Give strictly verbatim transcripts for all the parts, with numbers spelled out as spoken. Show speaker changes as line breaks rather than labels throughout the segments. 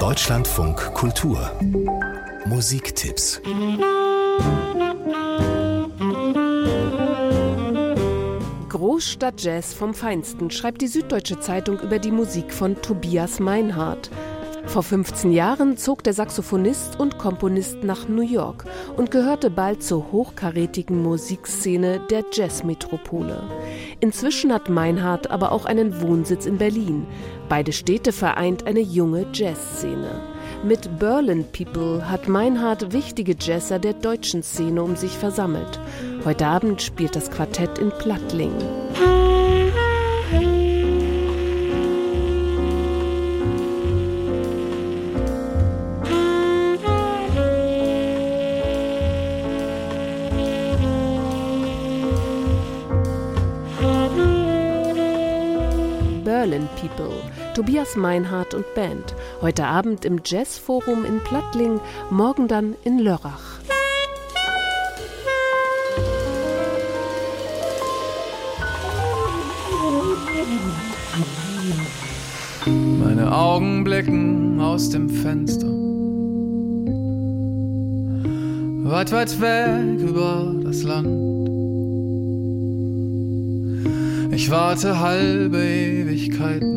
Deutschlandfunk Kultur Musiktipps.
Großstadt-Jazz vom Feinsten, schreibt die Süddeutsche Zeitung über die Musik von Tobias Meinhardt. Vor fünfzehn Jahren zog der Saxophonist und Komponist nach New York und gehörte bald zur hochkarätigen Musikszene der Jazzmetropole. Inzwischen hat Meinhardt aber auch einen Wohnsitz in Berlin. Beide Städte vereint eine junge Jazzszene. Mit Berlin People hat Meinhardt wichtige Jazzer der deutschen Szene um sich versammelt. Heute Abend spielt das Quartett in Plattling. Berlin People, Tobias Meinhardt und Band. Heute Abend im Jazzforum in Plattling, morgen dann in Lörrach.
Meine Augen blicken aus dem Fenster, weit, weit weg über das Land. Ich warte halbe Ewigkeiten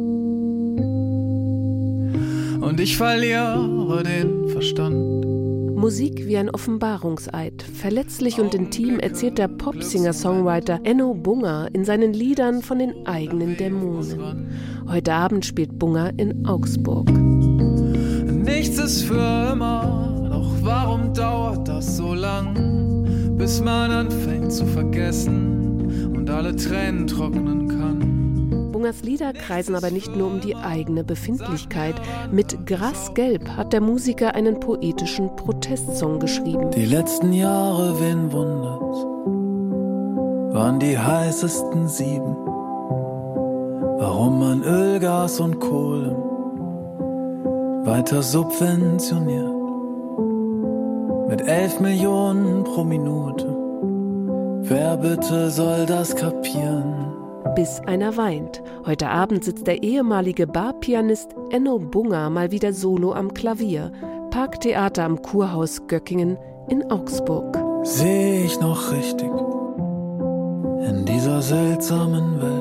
und ich verliere den Verstand.
Musik wie ein Offenbarungseid. Verletzlich und intim erzählt der Pop-Singer-Songwriter Enno Bunger in seinen Liedern von den eigenen Dämonen. Heute Abend spielt Bunger in Augsburg.
Nichts ist für immer, doch warum dauert das so lang, bis man anfängt zu vergessen und alle Tränen trocknen kann.
Bungers Lieder kreisen aber nicht nur um die eigene Befindlichkeit. Mit Grasgelb hat der Musiker einen poetischen Protestsong geschrieben.
Die letzten Jahre, wen wundert's, waren die heißesten sieben. Warum man Öl, Gas und Kohle weiter subventioniert. Mit elf Millionen pro Minute. Wer bitte soll das kapieren?
Bis einer weint. Heute Abend sitzt der ehemalige Barpianist Enno Bunger mal wieder solo am Klavier. Parktheater am Kurhaus Göckingen in Augsburg.
Sehe ich noch richtig in dieser seltsamen Welt?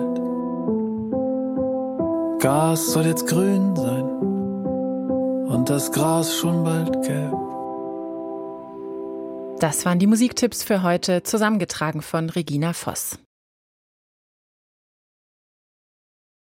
Gas soll jetzt grün sein und das Gras schon bald gelb.
Das waren die Musiktipps für heute, zusammengetragen von Regina Voss.